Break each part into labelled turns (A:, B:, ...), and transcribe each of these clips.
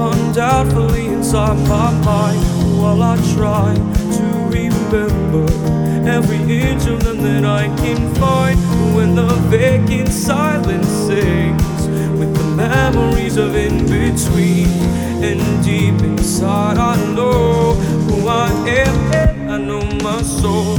A: undoubtedly inside my mind. While I try to remember every inch of them that I can find, when the vacant silence sings with the memories of in between, and deep inside I know who I am, I know my soul.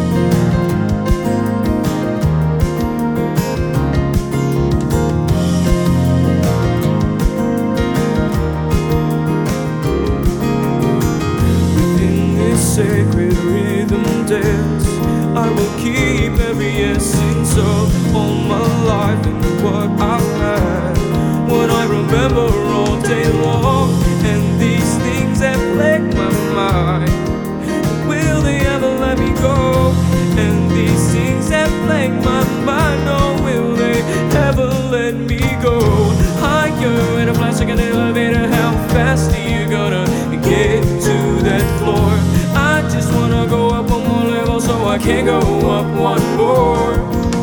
A: Sacred rhythm dance, I will keep every essence of all my life and what I've had, what I remember all day long. And these things that plague my mind, will they ever let me go? And these things that plague my mind, oh, will they ever let me go? Higher in a flash like an elevator, how fast are you gonna get to that floor? I just wanna go up one more level, so I can't go up one more.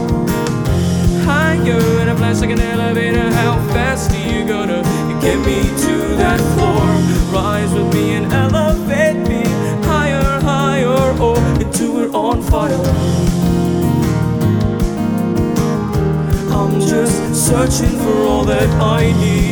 A: Higher in a flash like an elevator, how fast are you gonna get me to that floor? Rise with me and elevate me higher, higher, oh, until we're on fire. I'm just searching for all that I need.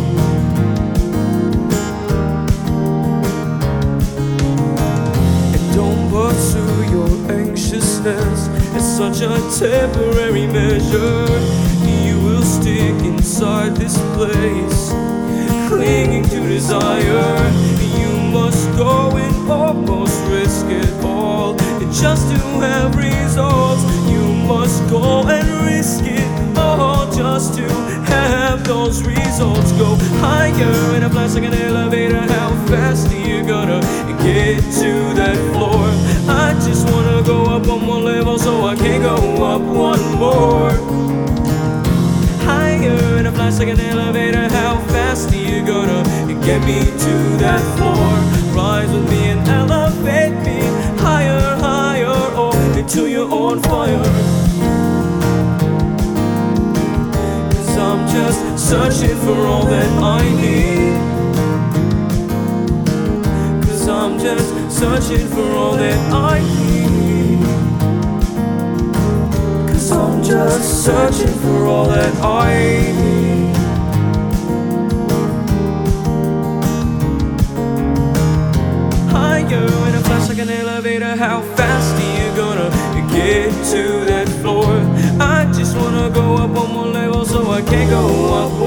A: Pursue your anxiousness, it's such a temporary measure. You will stick inside this place, clinging to desire. You must go and almost risk it all just to have results. You must go and risk it all just to have those results. Go higher in a flash like an elevator, how fast are you gonna get to that floor? I just wanna go up one more level, so I can't go up one more. Higher in a flash like an elevator, how fast are you gonna get me to that floor? Rise with me and elevate me higher, higher, oh, until you're on fire. Cause I'm just searching for all that I need. Cause I'm just searching for all that I need. Cause I'm just searching for all that I need. Higher in a flash like an elevator, how fast are you gonna get to that floor? I just wanna go up one more level, so I can't go up